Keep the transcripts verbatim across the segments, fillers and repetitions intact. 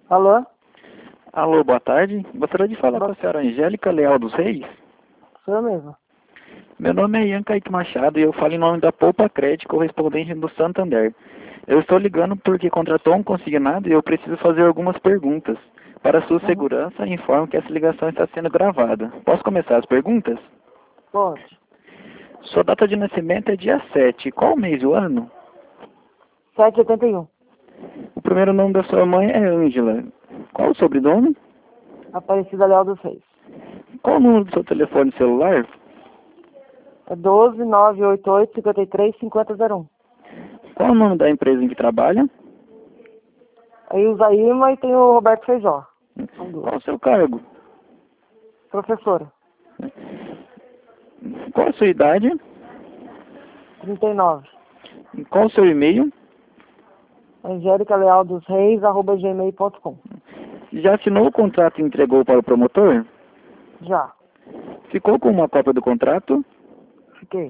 Alô? Alô, boa tarde. Gostaria de falar Boa... com a senhora Angélica Leal dos Reis. Sou eu mesmo. Meu nome é Ian Kaique Machado e eu falo em nome da Poupa Crédito, correspondente do Santander. Eu estou ligando porque contratou um consignado e eu preciso fazer algumas perguntas. Para sua Uhum. segurança, informo que essa ligação está sendo gravada. Posso começar as perguntas? Pode. Sua data de nascimento é dia sete. Qual o mês e o ano? sete oitenta e um. O primeiro nome da sua mãe é Ângela. Qual o sobrenome? Aparecida Leal dos Reis. Qual o número do seu telefone celular? É doze, nove oito oito, cinquenta e três, cinquenta, zero um. Qual o nome da empresa em que trabalha? Aí o Zaima e tem o Roberto Feijó. São duas. Qual o seu cargo? Professora. Qual a sua idade? trinta e nove. Qual o seu e-mail? Angélica Leal dos Reis, arroba gmail ponto com. Já assinou o contrato e entregou para o promotor? Já. Ficou com uma cópia do contrato? Fiquei.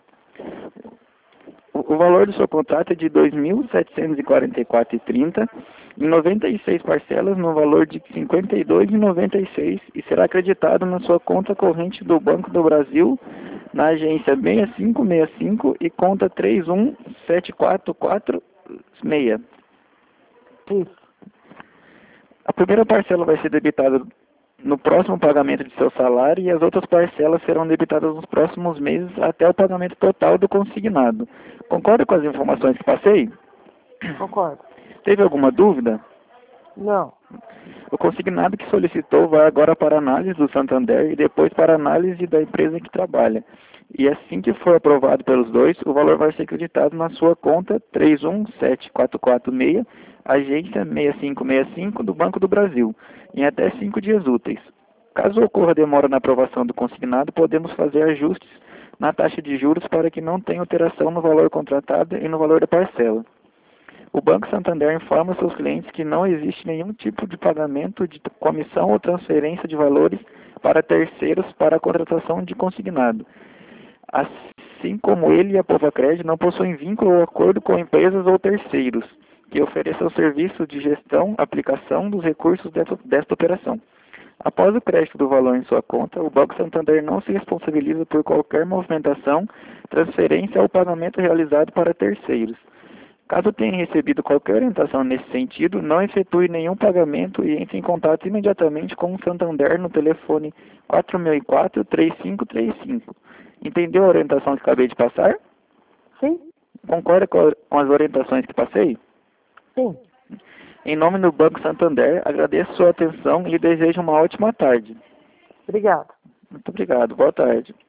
O, o valor do seu contrato é de dois mil setecentos e quarenta e quatro reais e trinta centavos, em noventa e seis parcelas no valor de cinquenta e dois reais e noventa e seis centavos e será acreditado na sua conta corrente do Banco do Brasil, na agência seis cinco seis cinco e conta três um sete quatro quatro seis. Isso. A primeira parcela vai ser debitada no próximo pagamento de seu salário e as outras parcelas serão debitadas nos próximos meses até o pagamento total do consignado. Concorda com as informações que passei? Concordo. Teve alguma dúvida? Não. O consignado que solicitou vai agora para análise do Santander e depois para análise da empresa que trabalha. E assim que for aprovado pelos dois, o valor vai ser acreditado na sua conta três um sete quatro quatro seis, agência seis cinco seis cinco do Banco do Brasil, em até cinco dias úteis. Caso ocorra demora na aprovação do consignado, podemos fazer ajustes na taxa de juros para que não tenha alteração no valor contratado e no valor da parcela. O Banco Santander informa seus clientes que não existe nenhum tipo de pagamento de comissão ou transferência de valores para terceiros para a contratação de consignado. Assim como ele e a Poupa Crédito não possuem vínculo ou acordo com empresas ou terceiros que ofereçam serviço de gestão, aplicação dos recursos desta, desta operação. Após o crédito do valor em sua conta, o Banco Santander não se responsabiliza por qualquer movimentação, transferência ou pagamento realizado para terceiros. Caso tenha recebido qualquer orientação nesse sentido, não efetue nenhum pagamento e entre em contato imediatamente com o Santander no telefone quatro seis quatro, três cinco três cinco. Entendeu a orientação que acabei de passar? Sim? Concorda com as orientações que passei? Sim. Em nome do Banco Santander, agradeço sua atenção e lhe desejo uma ótima tarde. Obrigado. Muito obrigado. Boa tarde.